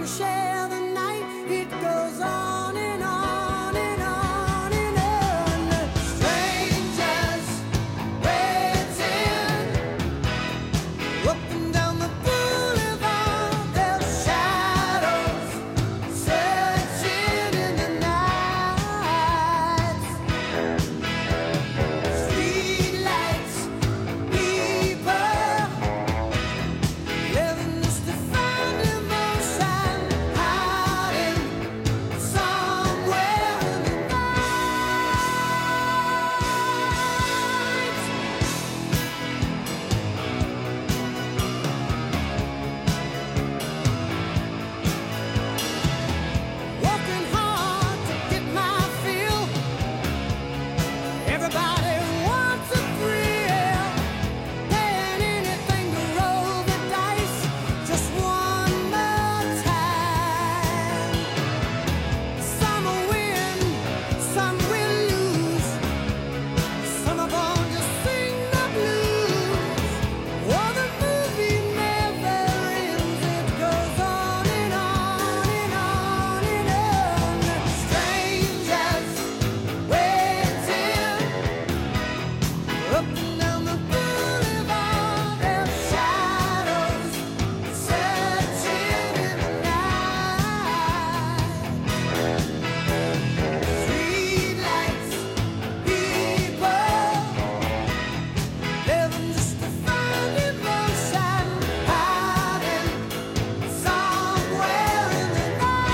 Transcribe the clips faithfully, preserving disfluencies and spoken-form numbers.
share the night. It goes on and on and on and on. Strangers waiting up and down the boulevard. Their shadows searching in the night. Streetlights, people living just to find emotion, hiding somewhere in the night. Working hard to get my fill. Everybody wants a thrill. Paying anything to roll the dice just one more time. Some will win, some will lose. Some of them just sing the blues. Oh, the movie never ends. It goes on and on and on and on. Strangers waiting up and down the boulevard. Their shadows searching in the night. Streetlights, people living just to find emotion, hiding somewhere in the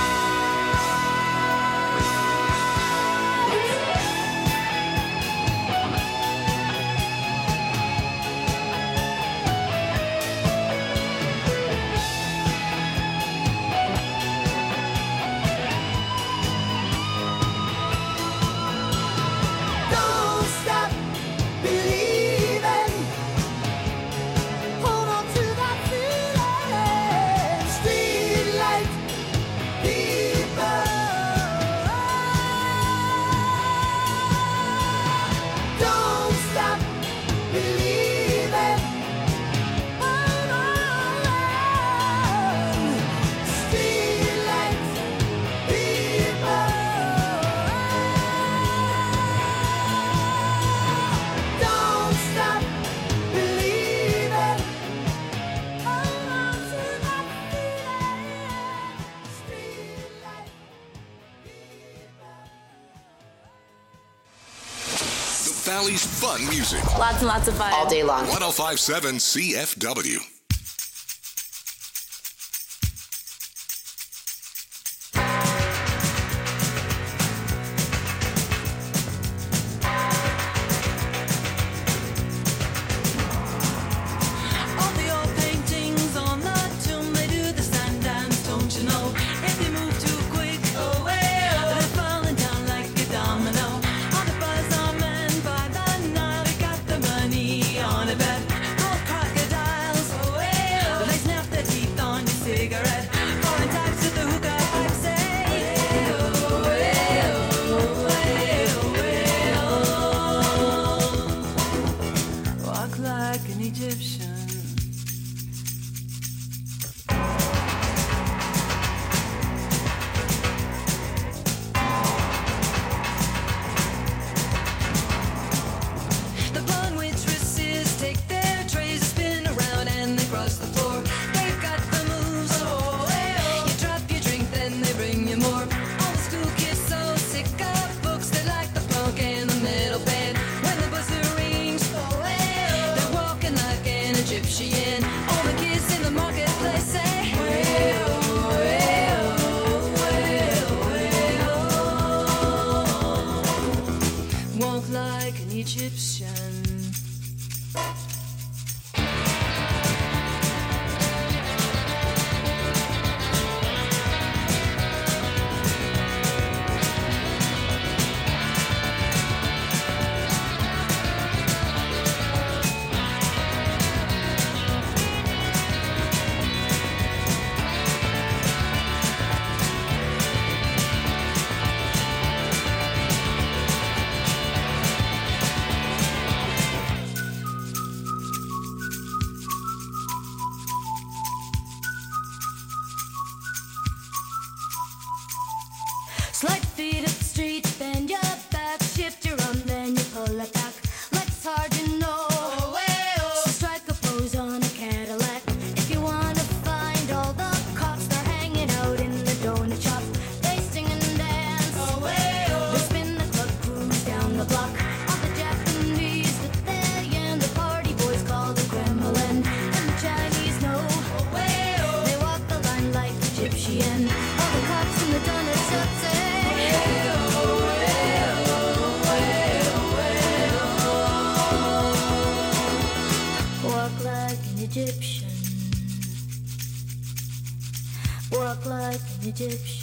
Don't stop believing. Hold on to that feeling. Streetlight people. Don't stop believing. Hold on. Streetlight people. Don't stop believing. Hold on to that feeling. Streetlight people. The Valley's fun music. Lots and lots of fun. All day long. ten fifty-seven C F W. All the old paintings on the tomb, they do the sun dance, don't you know? If you move too quick, oh well, they're falling down like a domino. All the buzz on men by the Nile, they got the money on a bet. Gold crocodiles, oh the end. All the cops and the donut shops say, way-oh, way-oh, way-oh, way-oh. Walk like an Egyptian. Walk like an Egyptian.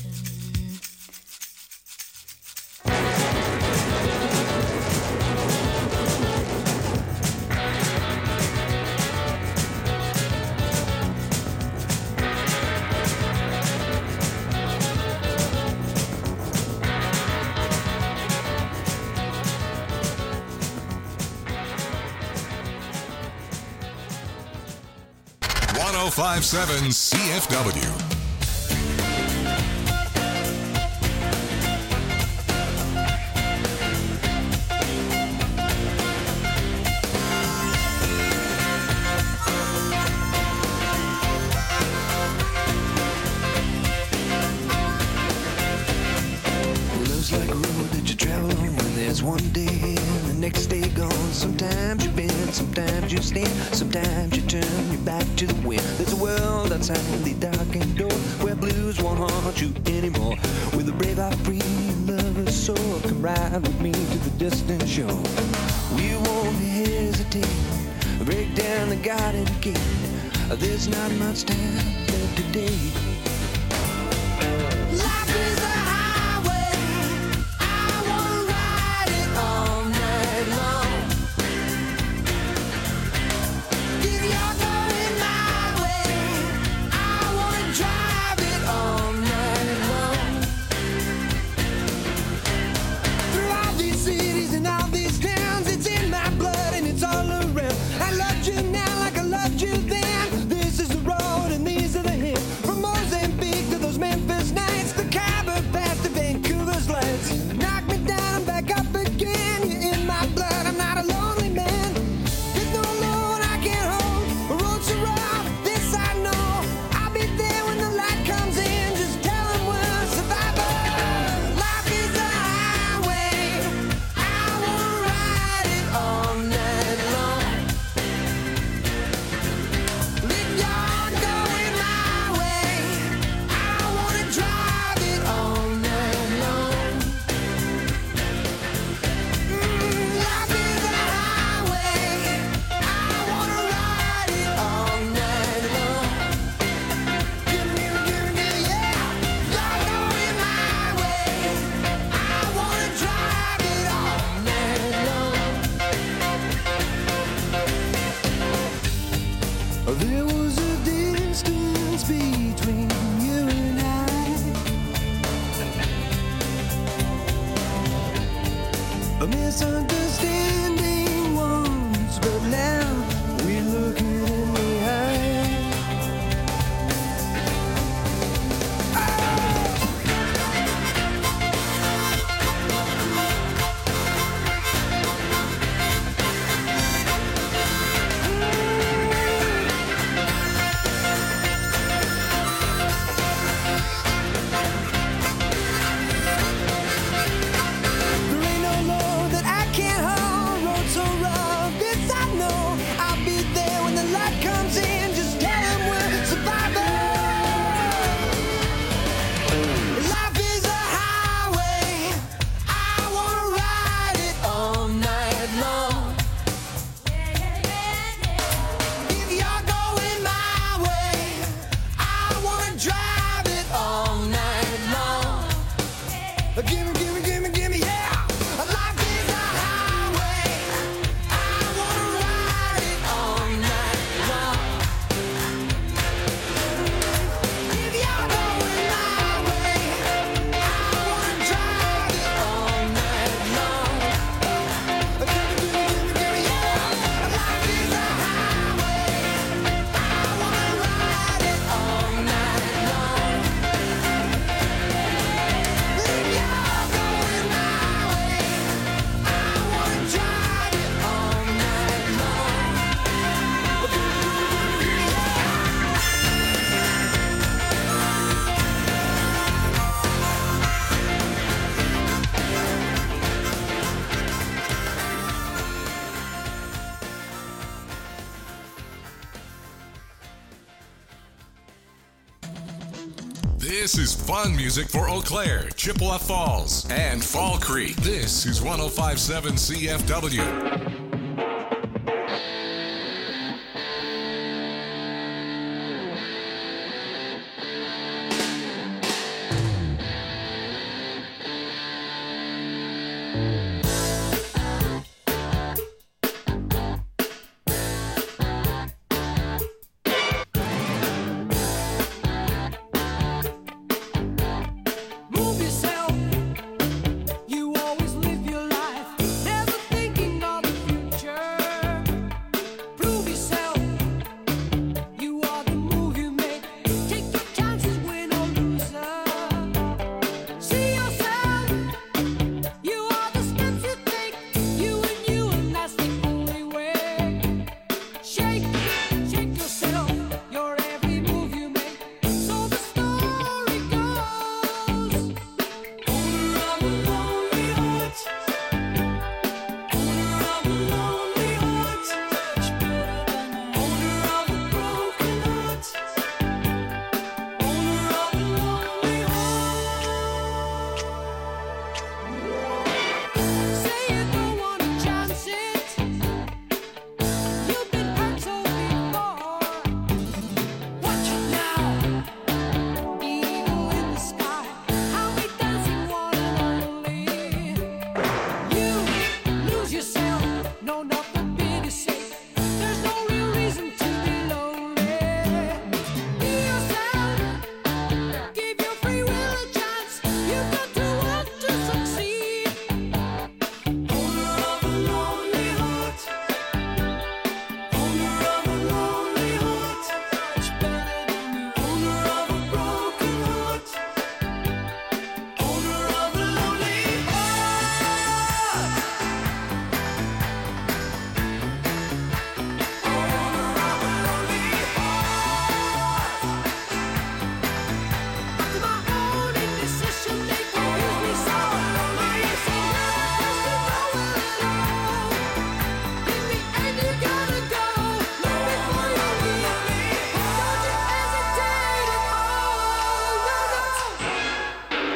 one oh five point seven C F W. Love's like a road that you travel on when there's one day here and the next day gone. Sometimes you bend, sometimes you stand, sometimes you turn your back to the wind. There's a world outside the darkened door where blues won't haunt you anymore. With a brave heart free and lover's soul, come ride with me to the distant shore. We won't hesitate, break down the garden gate. There's not much time left today. Life is a highway. I wanna ride it all night long. If you're going my way, I wanna drive it all night long. Through all these cities and all these towns, it's in my blood and it's all around. I loved you now like I loved you then. This is the road and these are the hills. From Mozambique to those Memphis nights, the Khyber Pass to Vancouver's lights. Knock me down, I'm back up again. You're in my blood, I'm not a lonely man. There's no load I can't hold. A road so rough, this I know. I'll be there when the light comes in. Just tell them we're survivors. Life is a highway. I wanna ride it all night long. If you're going my way, I wanna drive it all night long. Mm, life is a highway. I wanna ride it all night long. Give me, give me, give me, yeah. You're going my way. I wanna drive it all night long. There was a distance between you and I, a misunderstanding once, but now we look it in the eye. There ain't no load that I can't hold. Road so rough, this I know. I'll be there when the light comes in. Just tell them we're survivors. Life is a highway. I wanna ride it all night long. If you're going my way, I wanna drive it all night long. Gimme, gimme, gimme, gimme, yeah. Life is a highway. I wanna ride it all night long. If you're going my way, I wanna drive it all night long. Gimme, gimme, gimme, gimme, yeah. Life is a highway. I wanna ride it all night long. This is fun music for Eau Claire, Chippewa Falls, and Fall Creek. This is one oh five point seven C F W. Move yourself. You always live your life, never thinking of the future. Prove yourself. You are the move you make. Take your chances, win or loser. See yourself. You are the steps you take. You and you, and that's the only way. Shake, shake yourself. Your every move you make. So the story goes. Owner of a lonely heart. Owner of a lonely heart. Owner of a broken heart. Owner of a lonely heart. Say you don't want to chance it. You've been hurt so before. Watch it now. Eagle in the sky. How we dancing one and only. You lose yourself. No, nothing big to say. There's no real reason to be lonely. Be yourself. Give your free will a chance. You've got to want to succeed. Owner of a lonely heart. Owner of a lonely heart. Owner of a broken heart. Owner of a lonely heart. Owner of a lonely heart. After my own indecision, they confuse me so. I say nothing to nowhere at all. In the end, you gotta go. Look before you leave me. Don't you hesitate at all. No, no.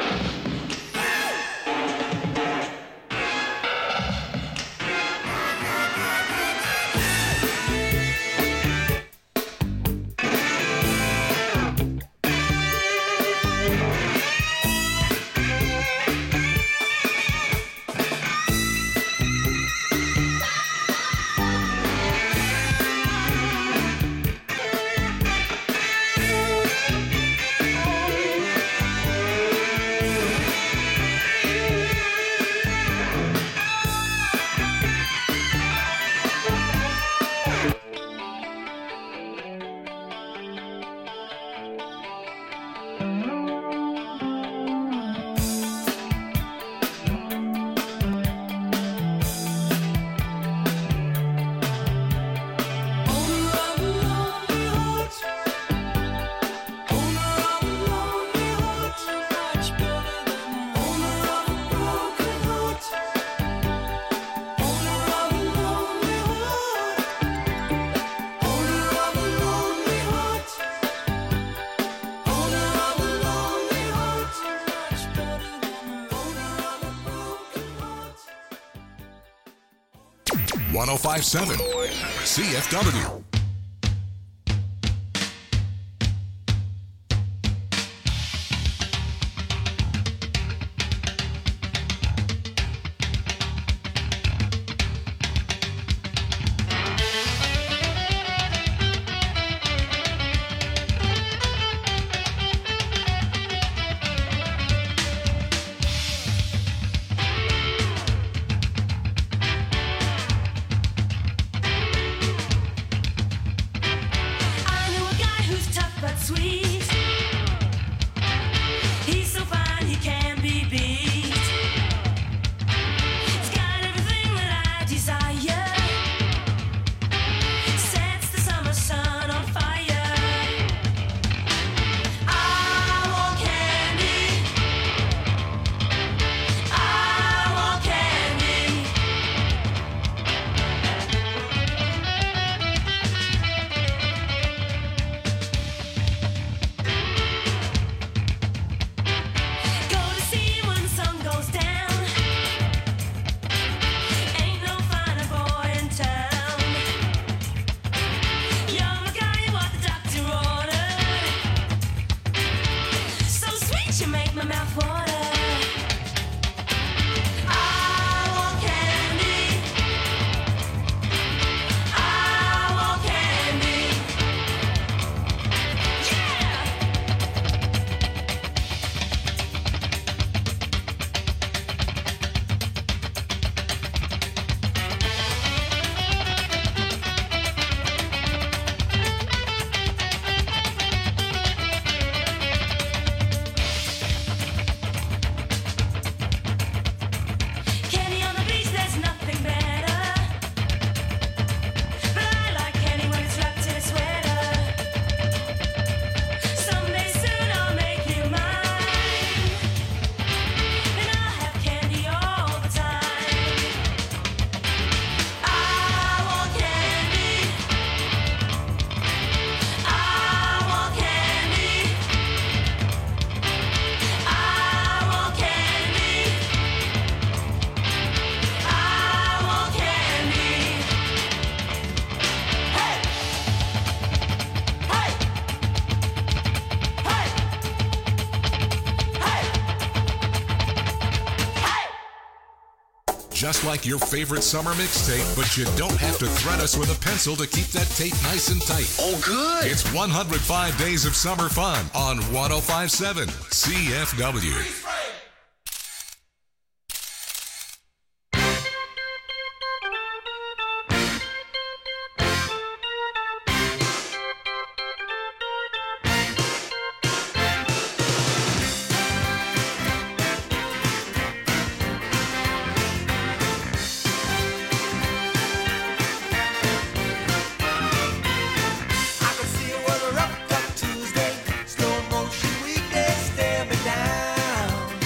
Owner of a lonely heart. Owner of a lonely heart. Owner of a broken heart. Owner of a lonely heart. Owner of a lonely heart. Owner of a lonely heart. Owner of a broken heart. one oh five point seven C F W. my mouth water. I want candy. I want candy. Yeah! Candy on the beach, there's nothing better. But I like candy when it's wrapped in a sweater. Someday soon I'll make you mine, and I'll have candy all the time. I want candy. I want candy. I want candy. I want candy. Hey! Hey! Hey! Hey! Hey! Just like your favorite summer mixtape, but you don't have to thread us with a pencil to keep that tape nice and tight. Oh, good. It's one hundred five Days of Summer Fun on one oh five point seven C F W. I can see weather up on Tuesday, slow motion weekday, stare me down.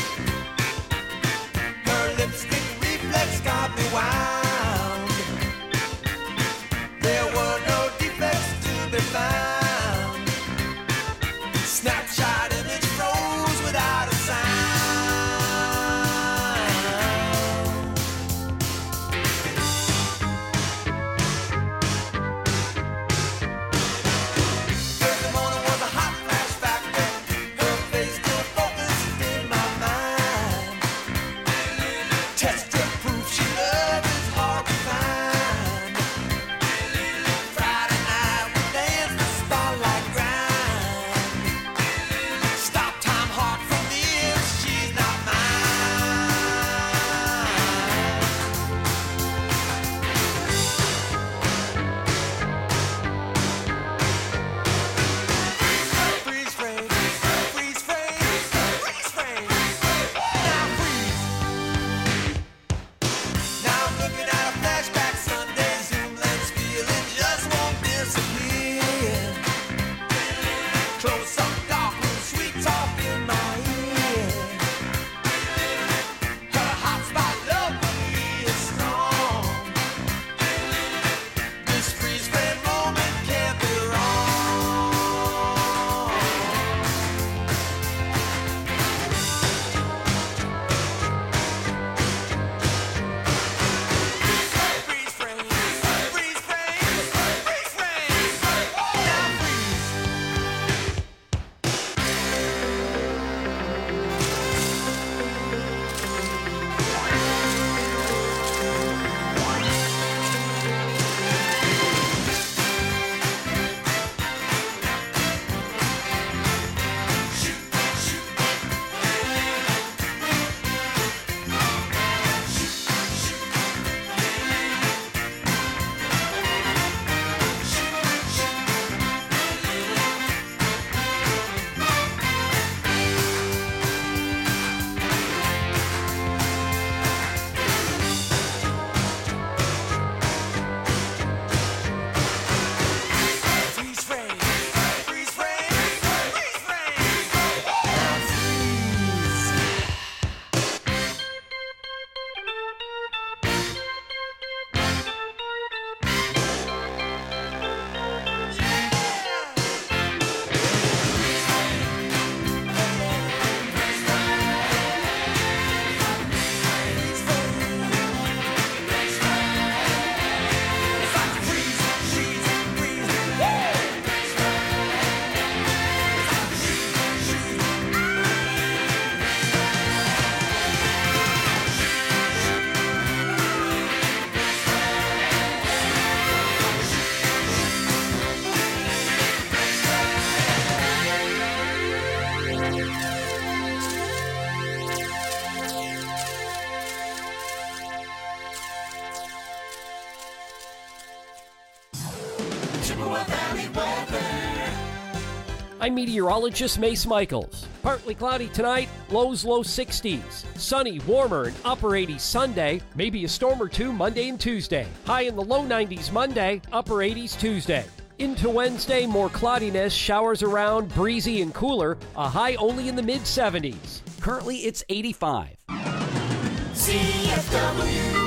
I'm meteorologist Mace Michaels. Partly cloudy tonight, lows low sixties. Sunny, warmer, and upper eighties Sunday. Maybe a storm or two Monday and Tuesday. High in the low nineties Monday, upper eighties Tuesday. Into Wednesday, more cloudiness, showers around, breezy and cooler. A high only in the mid seventies. Currently, it's eighty-five. C F W.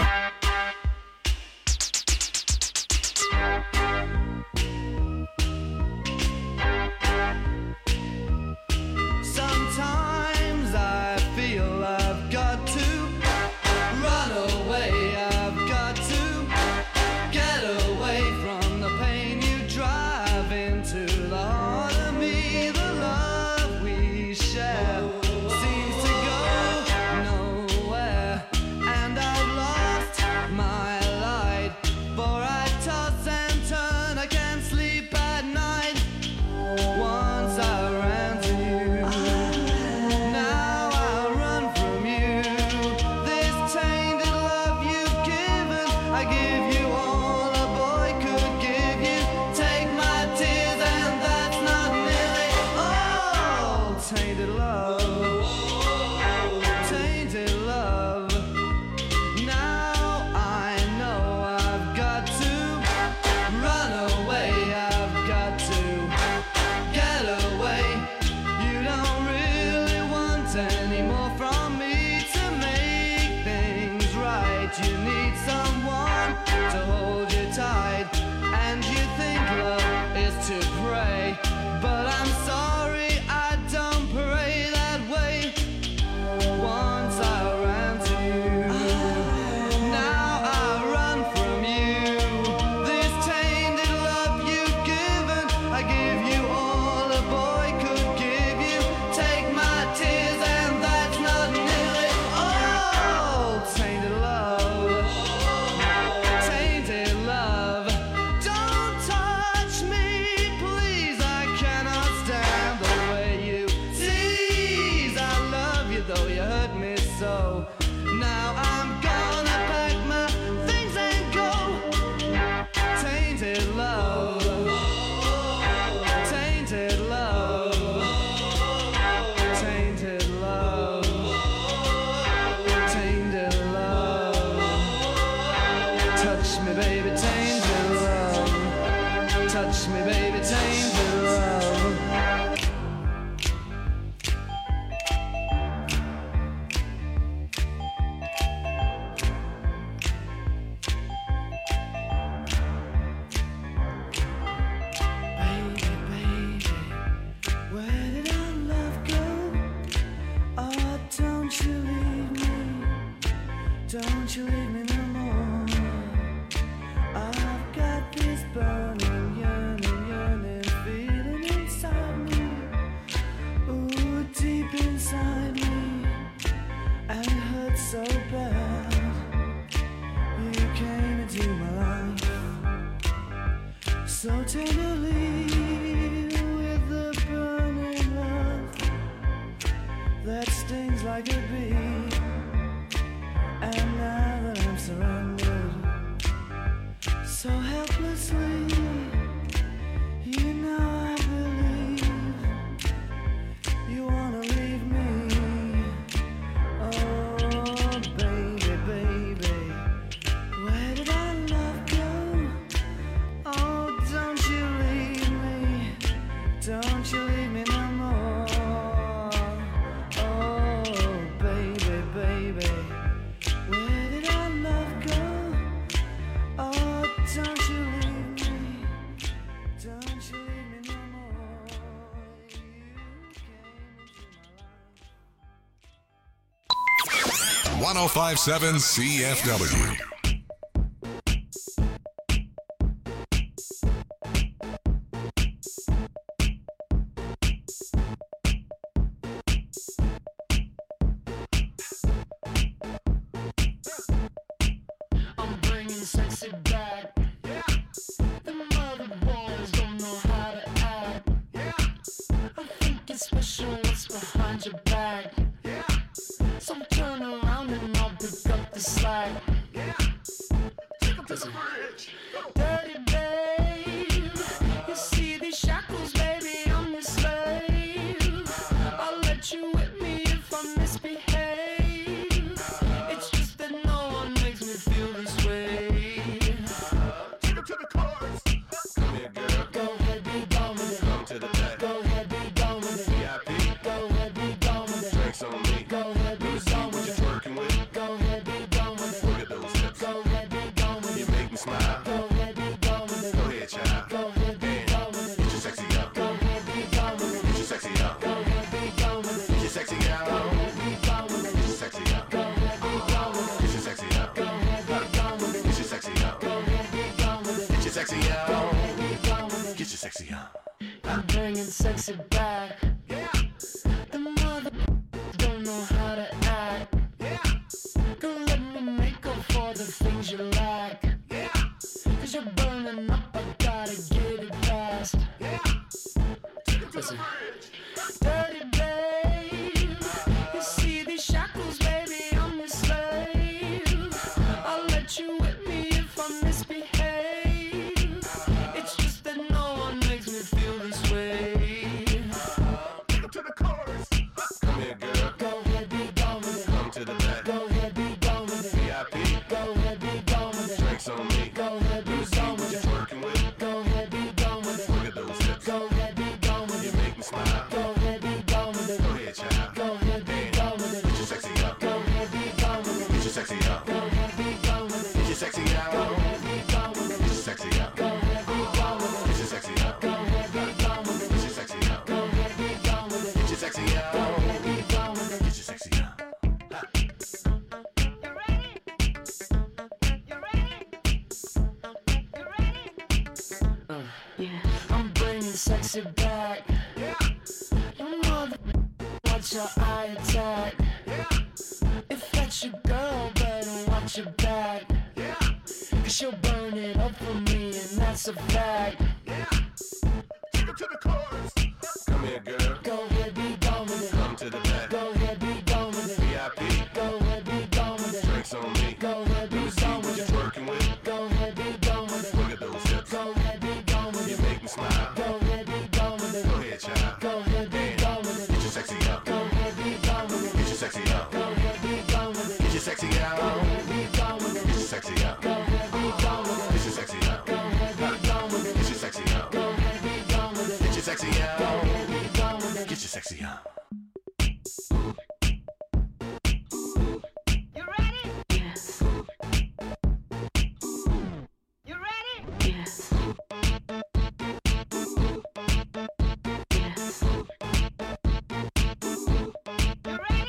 Sometimes I feel I've got to run away, I've got to get away from the pain you drive into the heart of me. The love we share seems to go nowhere, and I've lost my light, for I toss and turn, I can't sleep at night. Once I ran to you, now I run from you. This tainted love you've given, I give you all a boy could give you. Take my tears and that's not nearly all. Tainted love, tainted love. Now I know I've got to run away, I've got to get away. You don't really want any more from me to make things right. You need someone to hold you tight, and you think love is to pray, but I'm sorry, I don't pray that way. Once I ran to you, now I run from you. This tainted love you've given, I give you all a boy could give you. Take my tears and that's not nearly all. Tainted love, tainted love. Don't touch me, please, I cannot stand the way you tease. I love you though you hurt me so. Now I'm gonna pack my things and go. Tainted love, tainted love, tainted love, tainted love. Touch me, baby, tainted love. Touch me, baby, tainted love. Baby, baby, where did our love go? Oh, don't you leave me, don't you leave me no more. I've got this burning, yearning, yearning feeling inside me. Ooh, deep inside me, and it hurts so bad. You came into my life so tenderly, with the burning love that stings like a bee. And now that I'm surrounded so helplessly, you know I believe you wanna leave me. Oh, baby, baby, where did our love go? Oh, don't you leave me, don't you leave me no more. Oh, baby, baby, where did our love go? Oh, don't you leave me, don't you leave me no more. You came into my life. one oh five point seven C F W. I'm bringing sexy back. The mother boys don't know how to act. I think it's special what's behind your back. So turn around and I'll pick up the slack. Dirty babe, you see these shackles, baby, I'm your slave. sexy back. The mother don't know how to act. Don't let me make up for the things you lack. Cause you're burning up, I gotta get it fast. Listen. Dirty babe, you see these shackles, baby, I'm your slave. I'll let you whip me if I misbehave. It's just that no one makes me feel this way. Take it to the chorus. Come here, girl. Go ahead, be gone with it. Come to the back. Go ahead, be gone with it. V I P. Go ahead, be gone with it. Drinks on me. Go ahead, be gone with it. Working with. Go ahead, be gone with it. Look at those hips. Go ahead, be gone with You it. make me smile. Go ahead, be gone with it. Go ahead, child. Go ahead, be gone with it. Get your sexy up. Go ahead, be gone with it. Get your sexy up. Go ahead, be gone with it. Get your sexy out. Go ahead, be gone with it. Get your sexy up. Go ahead, be gone with it. Get your sexy up. Go ahead, be gone with it. Get your sexy up. Go ahead, be gone with it. Get your sexy out. Go ahead, be gone with it. Get your sexy up. I'm bringing sexy back. Your mother, watch your eye attack. If that's your girl, better watch your back. Cause she'll burn it up for me, and that's a fact. Take it to the chorus. Come here, girl. Go ahead, be gone with it. Come to the back. Go ahead, be gone with it. V I P. Go ahead, be gone with it. Drinks on me. Go ahead, be See gone what with you're it. working with. Go ahead, be gone with it. Look at those hips. Go ahead, be gone with You it. make me smile. Go ahead, be gone with it. Go ahead, child. Go ahead, be gone with Get it. your sexy up. Go ahead, be gone with it. Get your sexy up. Go ahead, be gone with it. Get your sexy Go out. ahead, be gone with Get it. your sexy up. Go ahead, be gone with Get it. your sexy up. Go ahead, be gone with it. Get your sexy up. Go ahead, be gone with it. Get your sexy Go out. ahead, be gone with it. Get your sexy up. You ready? Yes. You ready? Yes. Yes. You ready?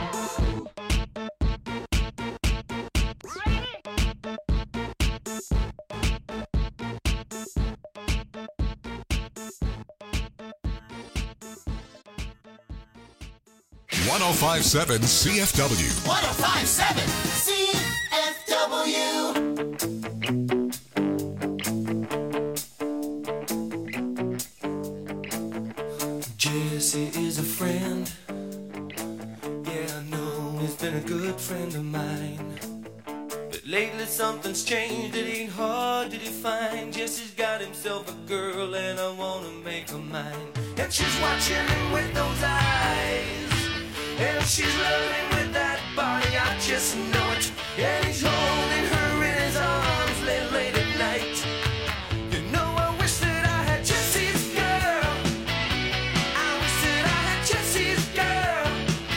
Ready? one oh five point seven C F W. one oh five point seven C F W. Jesse is a friend. Yeah, I know he's been a good friend of mine. But lately something's changed, it ain't hard to define. Jesse's got himself a girl and I wanna make her mine. And she's watching him with those eyes, and she's loving him with that body, I just know it. And he's holding her in his arms late, late at night. You know I wish that I had Jesse's girl. I wish that I had Jesse's girl.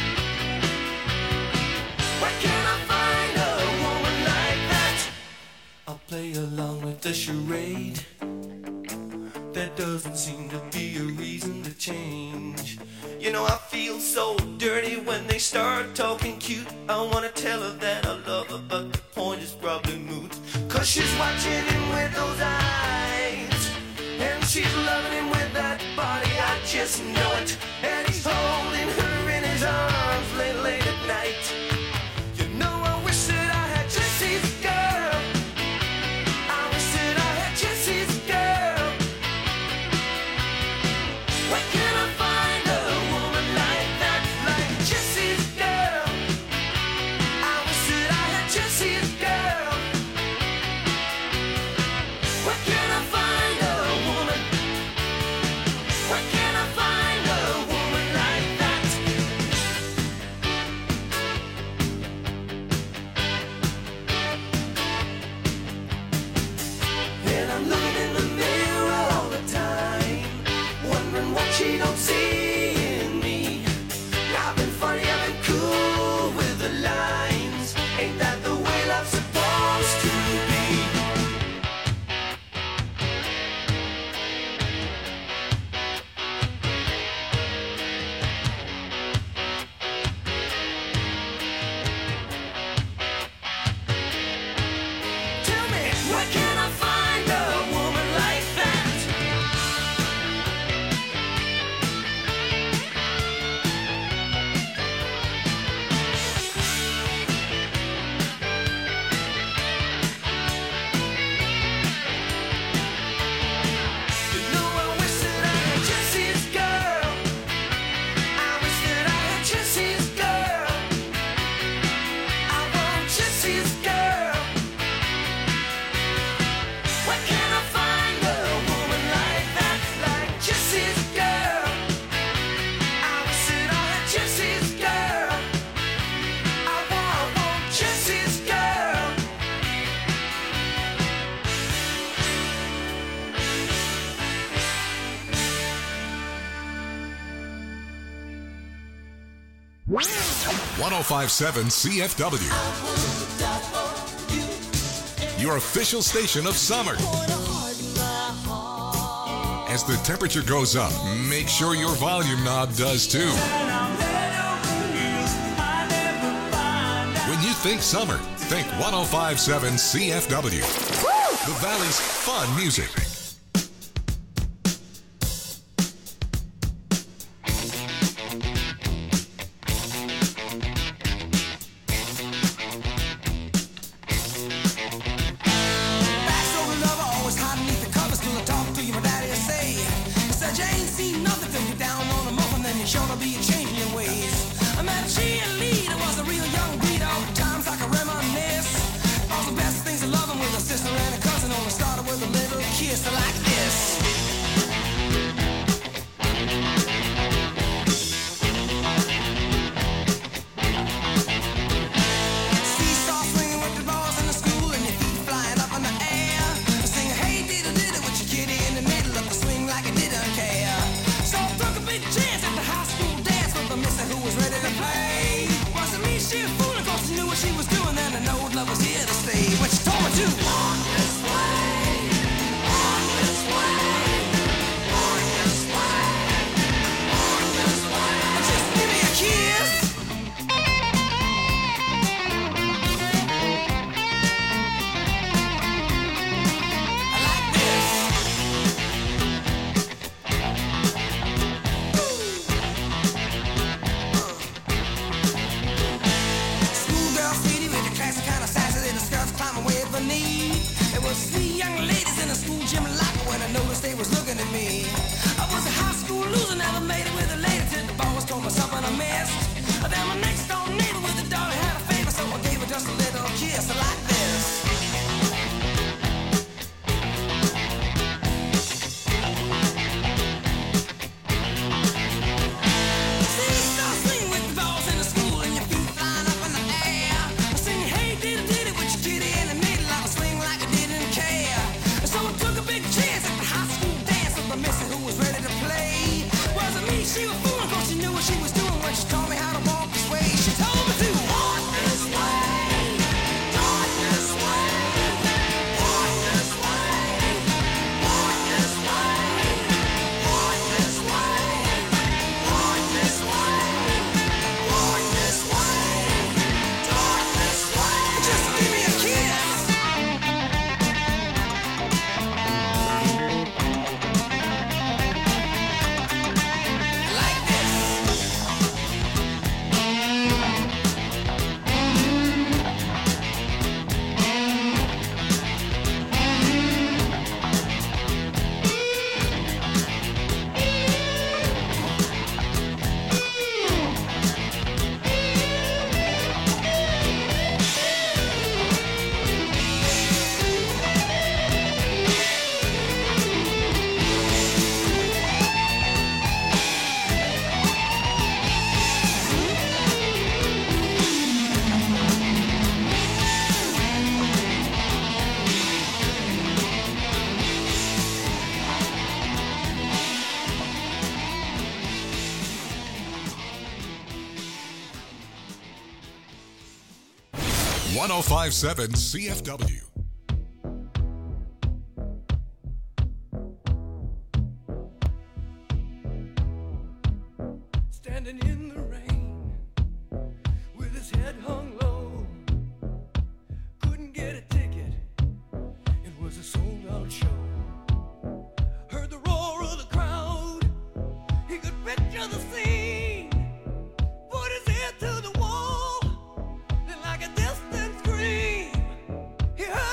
Where can I find a woman like that? I'll play along with the charade. There doesn't seem to be a reason to change. You know I feel so dirty when they start talking cute. I wanna tell her that I love her, but the point is probably moot. Cause she's watching him with those eyes, and she's loving him with that body, I just know it. And he's holding her in his arms late, late at night. You know I wish that I had Jesse's girl. I wish that I had Jesse's girl. Where can I find a woman like that, like Jesse's girl? I wish that I had Jesse's girl. Where can I find a woman? Where can I find a one oh five point seven C F W. Your official station of summer. As the temperature goes up, make sure your volume knob does too. When you think summer, think one oh five point seven C F W. The Valley's fun music. one oh five point seven C F W. Standing in the rain with his head hung low, couldn't get a ticket, it was a sold out show. Heard the roar of the crowd, he could picture the scene, put his ear to the wall, and like a distant scream, he heard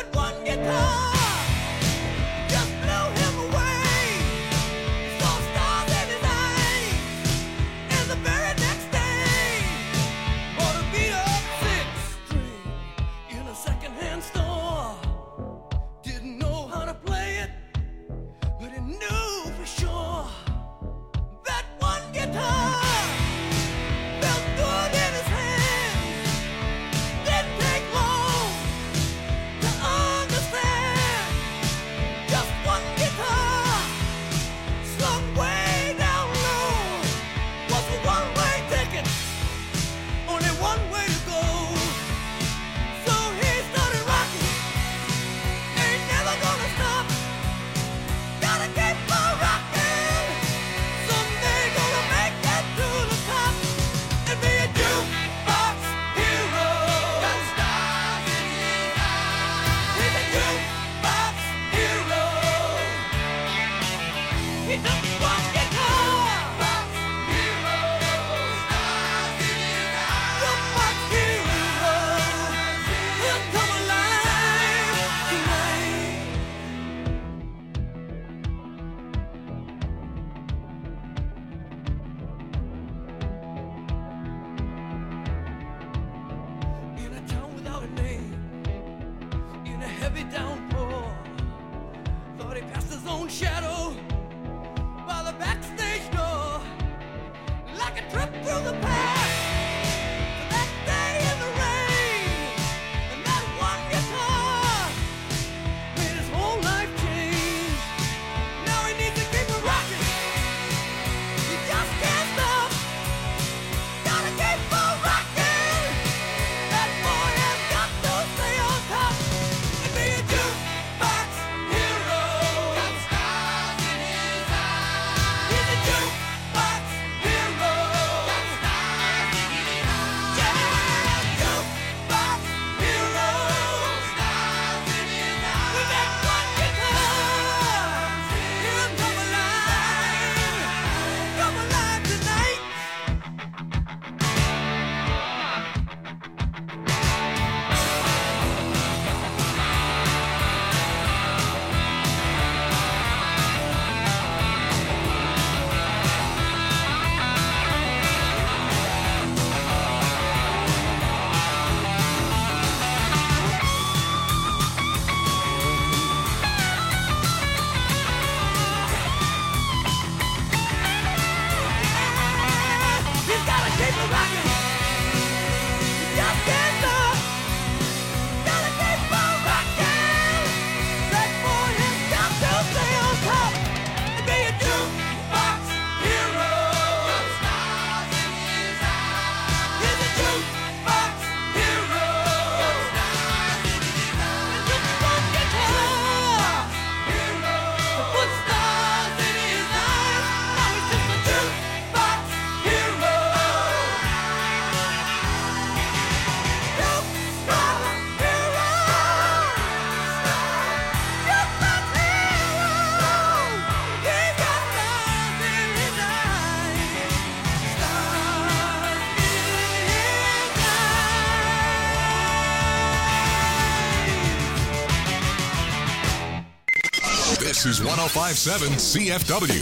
This is one oh five point seven C F W.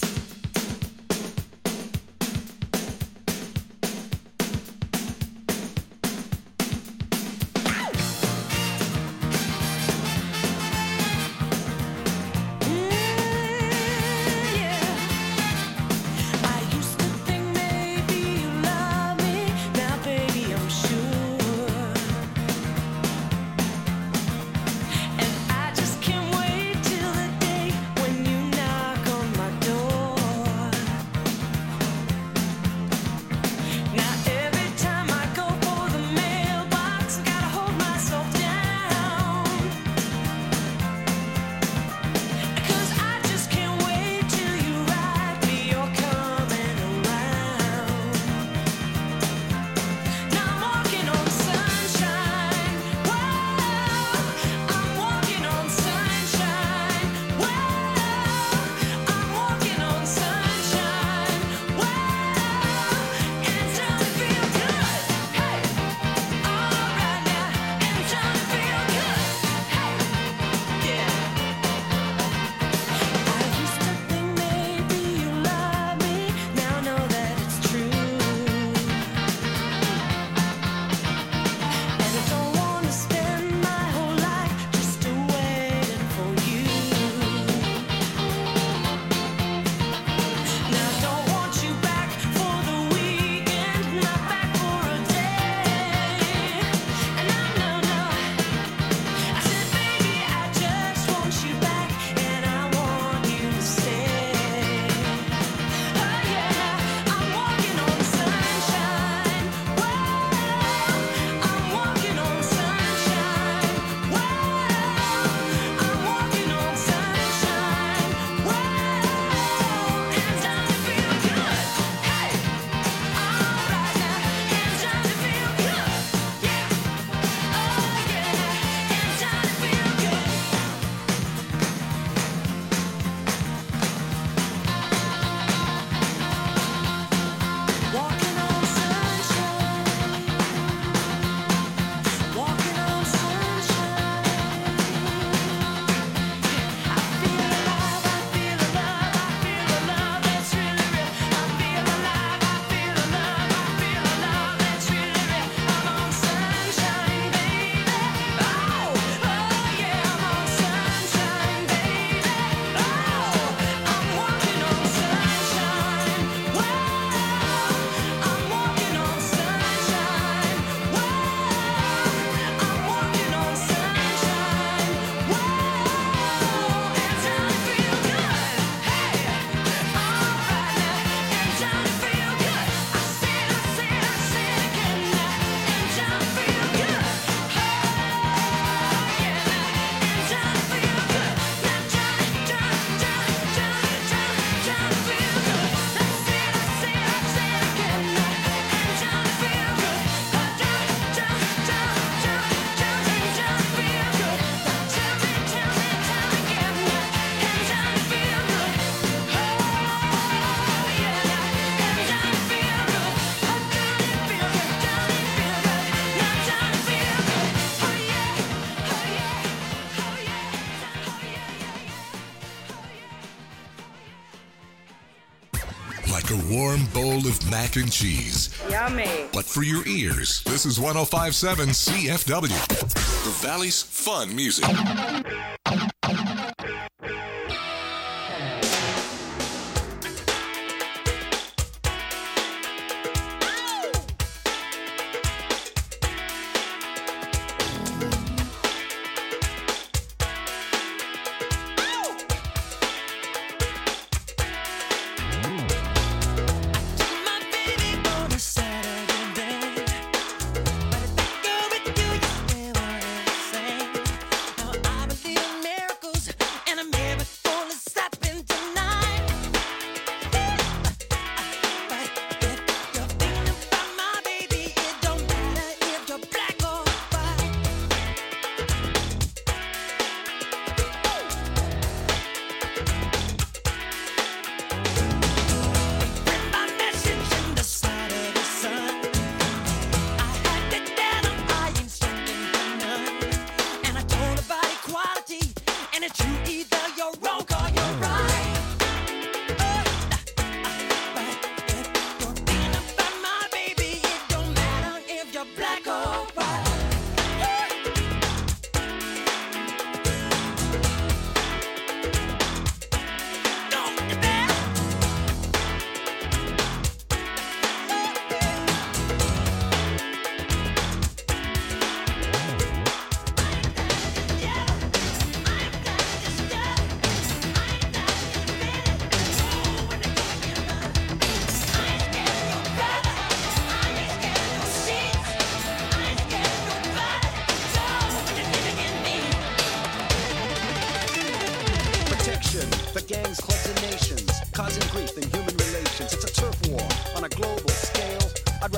Like a warm bowl of mac and cheese. Yummy. But for your ears, this is one oh five point seven C F W. The Valley's fun music.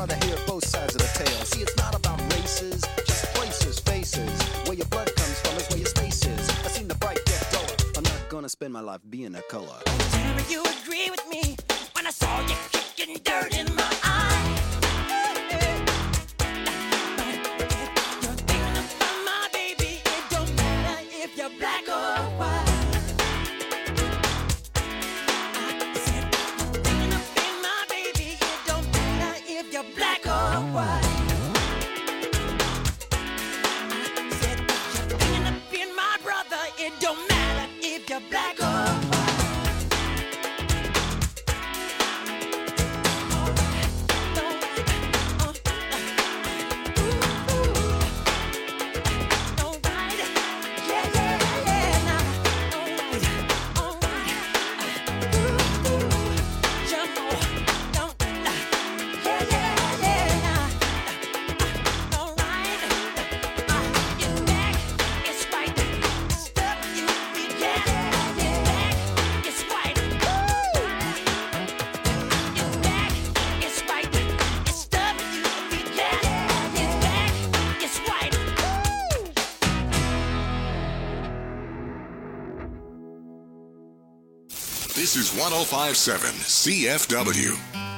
rather hear both sides of the tale. See, it's not about races, just places, faces. Where your blood comes from is where your space is. I seen the bright get duller. I'm not gonna spend my life being a color. Tell me you agree with me when I saw you kicking dirt in my eye. You're thinking about my baby. It don't matter if you're black or white. I said you're thinking about my baby. It don't matter if you're black or white. I said you're thinking about my brother. It don't matter if you're black or white. This is one oh five point seven C F W.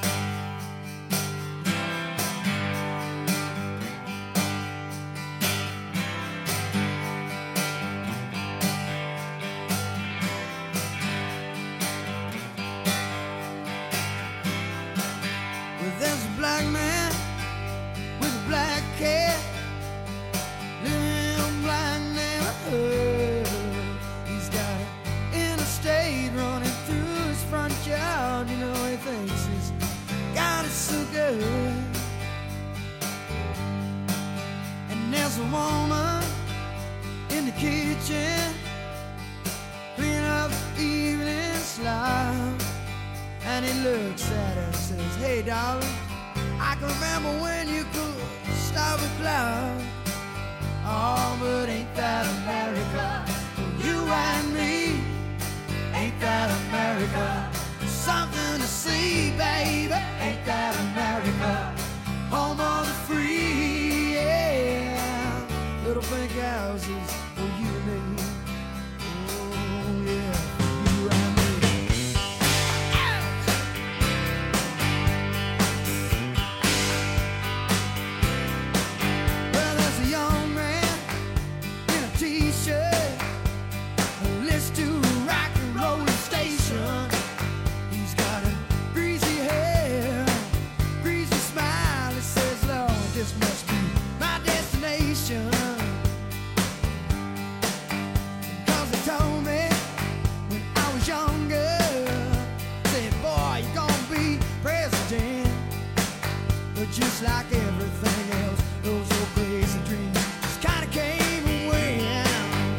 Well, there's a black man with a black cat living in a black neighborhood. He's got an interstate running through his front yard. You know, he thinks he's got it so good. And there's a woman in the kitchen cleaning up the evening slop. And he looks at her and says, hey, darling, I can remember when you could stop a cloud. Oh, but ain't that America? For you and me, ain't that America? Something to see, baby, ain't that America? Home of the free, yeah. Little pink houses for you and me. Oh, yeah, for you and me. Well, there's a young man in a t-shirt who listens to a rock and roll station. He's got a greasy hair, greasy smile. He says, Lord, this must be my destination. Cause he told me when I was younger, said, boy, you're gonna be president. But just like everything else, those old crazy dreams just kinda came and went.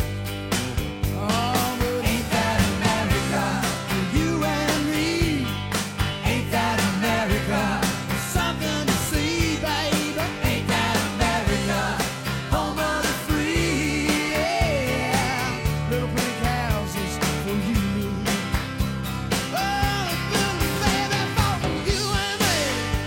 Oh, but ain't that America? For you and me, ain't that America? Something to see, baby, ain't that America? Home of the free, yeah. Little pink houses for you and me. Oh, baby, for you and me.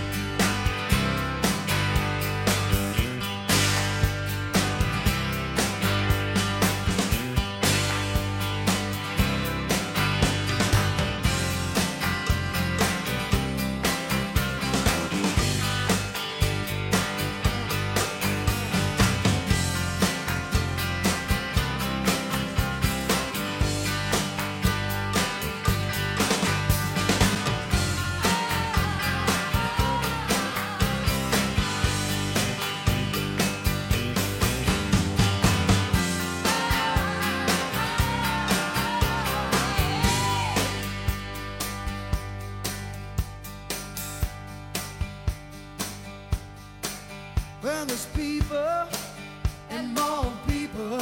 Well, there's people and more people.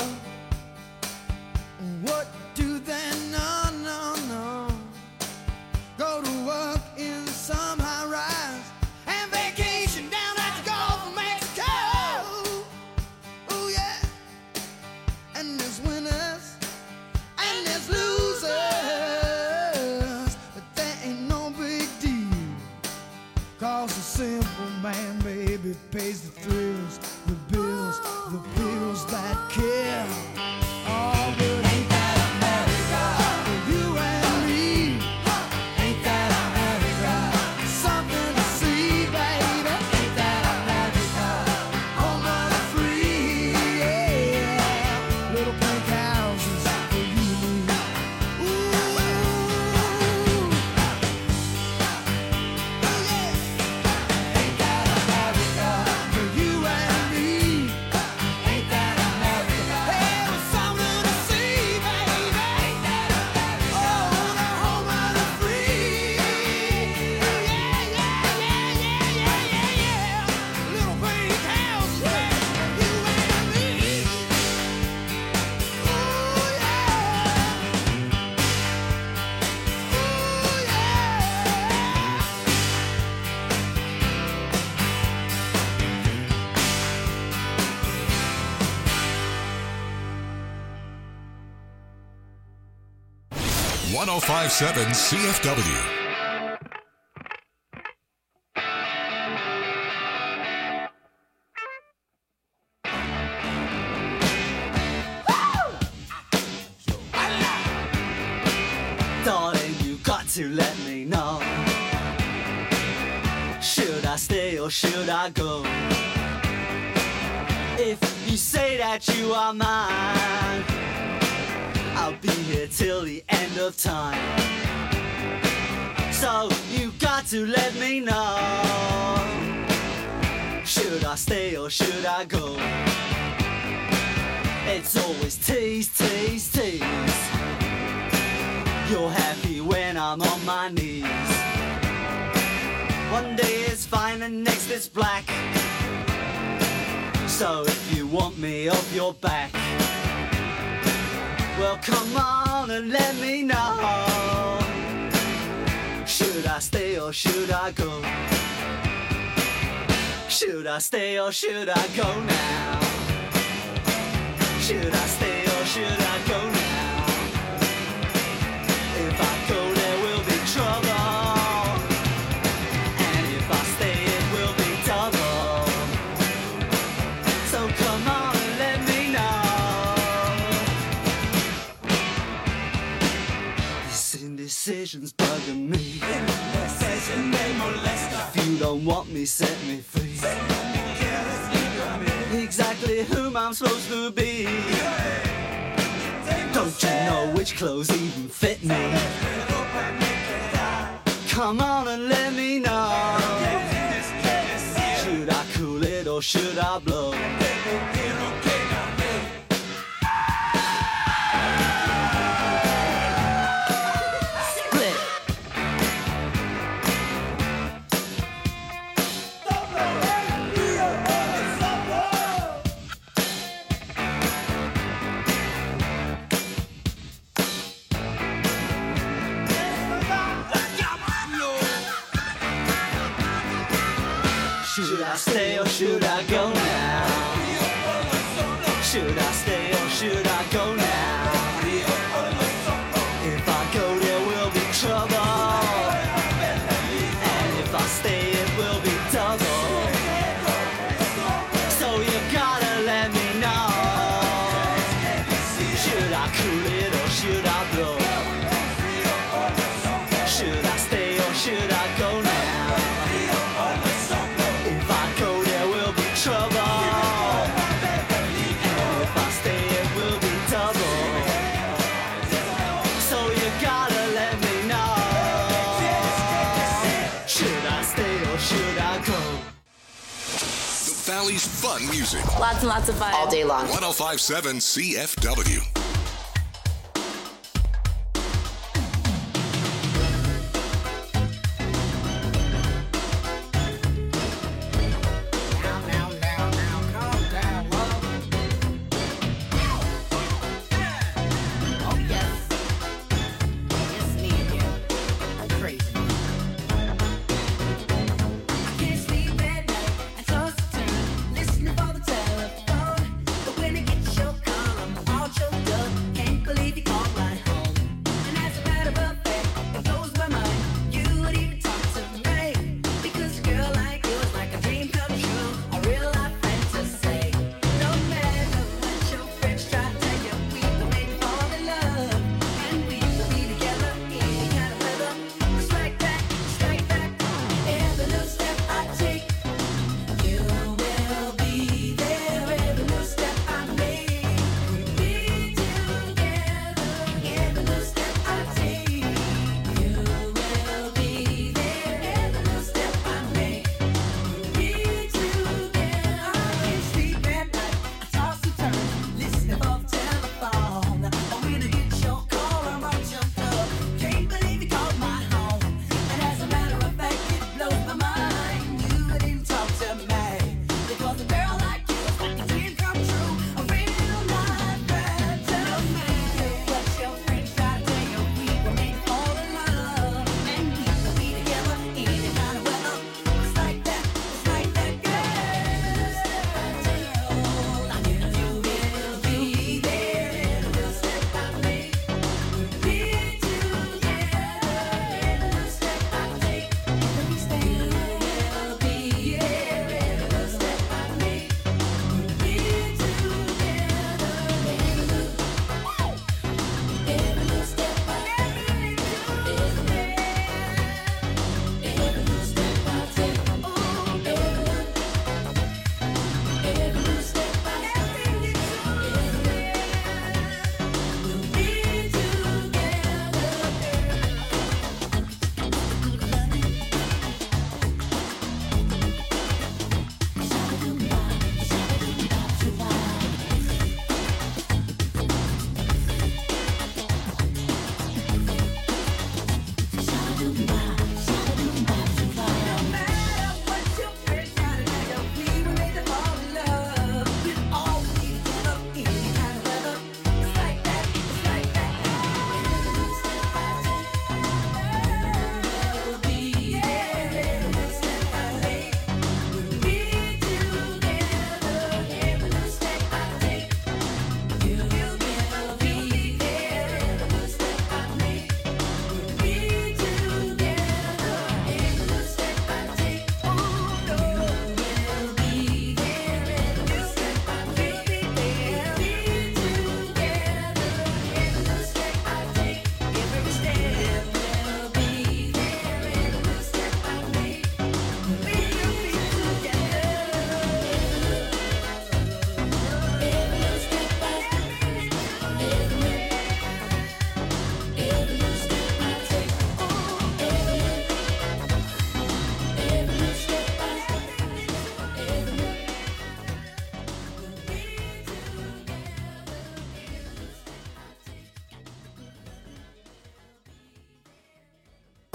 What do they know? No, no. Go to work in some high rise and vacation down at the Gulf of Mexico. Oh, yeah. And there's winners and there's losers. But that ain't no big deal. Cause a simple man baby pays the thrills, the bills, the bills that kill. Oh, but ain't that America for you and me? Ain't that America something to see, baby? Ain't that America home of the free? Yeah, little pink houses for you and me. Ooh. one oh five point seven C F W. Darling, you got to let me know. Should I stay or should I go? If you say that you are mine, I'll be here till the end of time. So you got to let me know. Should I stay or should I go? It's always tease, tease, tease. You're happy when I'm on my knees. One day it's fine and next it's black. So if you want me off your back, well, come on and let me know. Should I stay or should I go? Should I stay or should I go now? Should I stay or should I go now? If I go, there will be trouble. And if I stay, it will be double. So come on and let me know. Indecision's bugging me. If you don't want me, set me free. Exactly whom I'm supposed to be. Don't you know which clothes even fit me? Come on and let me know. Should I cool it or should I blow? Should I stay or should I go now? Should I stay or should I go now? If I go, there will be trouble. And if I stay, it will be double. So you gotta let me know. Should I cool it or should I blow? Should I stay or should I go now? Trouble. And if I stay, it will be double. So you gotta let me know. Should I stay or should I go? The Valley's fun music. Lots and lots of fun. All day long. one oh five point seven C F W. Listening for the telephone, but when it gets your call, I'm all choked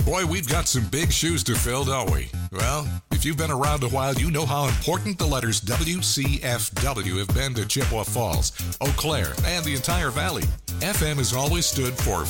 Boy, we've got some big shoes to fill, don't we? Well, if you've been around a while, you know how important the letters W C F W have been to Chippewa Falls, Eau Claire, and the entire valley. F M has always stood for